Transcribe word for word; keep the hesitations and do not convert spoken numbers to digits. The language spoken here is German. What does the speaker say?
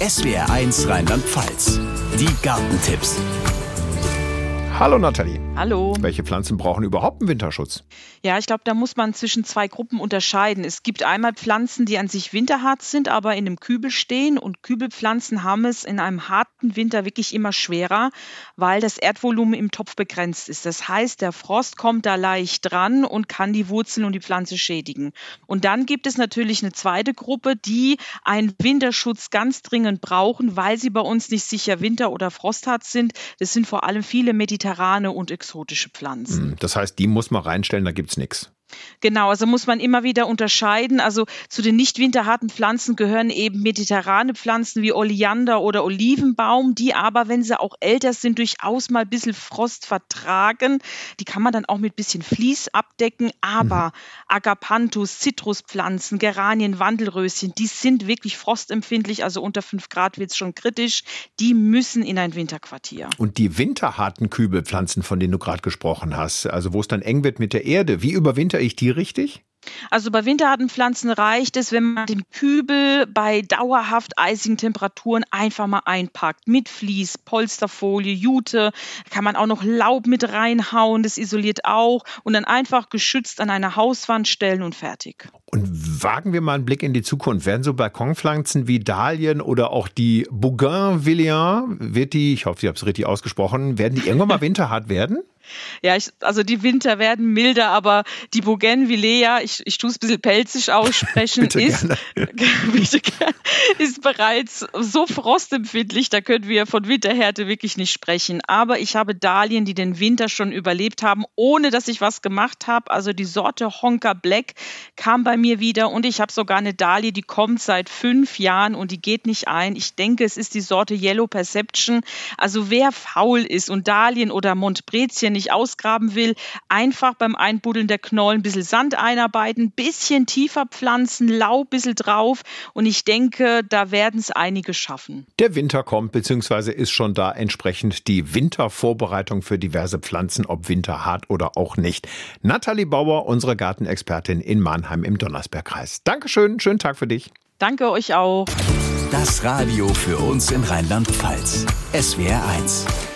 S W R eins Rheinland-Pfalz. Die Gartentipps. Hallo Nathalie. Hallo. Welche Pflanzen brauchen überhaupt einen Winterschutz? Ja, ich glaube, da muss man zwischen zwei Gruppen unterscheiden. Es gibt einmal Pflanzen, die an sich winterhart sind, aber in einem Kübel stehen. Und Kübelpflanzen haben es in einem harten Winter wirklich immer schwerer, weil das Erdvolumen im Topf begrenzt ist. Das heißt, der Frost kommt da leicht dran und kann die Wurzeln und die Pflanze schädigen. Und dann gibt es natürlich eine zweite Gruppe, die einen Winterschutz ganz dringend brauchen, weil sie bei uns nicht sicher winter- oder frosthart sind. Das sind vor allem viele mediterrane und exotische Pflanzen. Das heißt, die muss man reinstellen, da gibt's nichts. Genau, also muss man immer wieder unterscheiden. Also zu den nicht winterharten Pflanzen gehören eben mediterrane Pflanzen wie Oleander oder Olivenbaum, die aber, wenn sie auch älter sind, durchaus mal ein bisschen Frost vertragen. Die kann man dann auch mit ein bisschen Vlies abdecken. Aber mhm. Agapanthus, Zitruspflanzen, Geranien, Wandelröschen, die sind wirklich frostempfindlich. Also unter fünf Grad wird es schon kritisch. Die müssen in ein Winterquartier. Und die winterharten Kübelpflanzen, von denen du gerade gesprochen hast, also wo es dann eng wird mit der Erde, wie überwinter ich die richtig? Also bei winterharten Pflanzen reicht es, wenn man den Kübel bei dauerhaft eisigen Temperaturen einfach mal einpackt. Mit Vlies, Polsterfolie, Jute, kann man auch noch Laub mit reinhauen, das isoliert auch. Und dann einfach geschützt an eine Hauswand stellen und fertig. Und wagen wir mal einen Blick in die Zukunft. Werden so Balkonpflanzen wie Dahlien oder auch die Bougainvillea, wird die, ich hoffe, ich habe es richtig ausgesprochen, werden die irgendwann mal winterhart werden? Ja, ich, also die Winter werden milder, aber die Bougainvillea, ich, ich tue es ein bisschen pelzig aussprechen, bitte ist, gerne. bitte gerne, ist bereits so frostempfindlich, da können wir von Winterhärte wirklich nicht sprechen. Aber ich habe Dahlien, die den Winter schon überlebt haben, ohne dass ich was gemacht habe. Also die Sorte Honka Black kam bei mir wieder und ich habe sogar eine Dahlie, die kommt seit fünf Jahren und die geht nicht ein. Ich denke, es ist die Sorte Yellow Perception. Also wer faul ist und Dahlien oder Montbrezien nicht ausgraben will, einfach beim Einbuddeln der Knollen ein bisschen Sand einarbeiten, ein bisschen tiefer pflanzen, Laub ein bisschen drauf und ich denke, da werden es einige schaffen. Der Winter kommt, beziehungsweise ist schon da, entsprechend die Wintervorbereitung für diverse Pflanzen, ob winterhart oder auch nicht. Nathalie Bauer, unsere Gartenexpertin in Mannheim im Donnersbergkreis. Dankeschön, schönen Tag für dich. Danke euch auch. Das Radio für uns in Rheinland-Pfalz. S W R eins.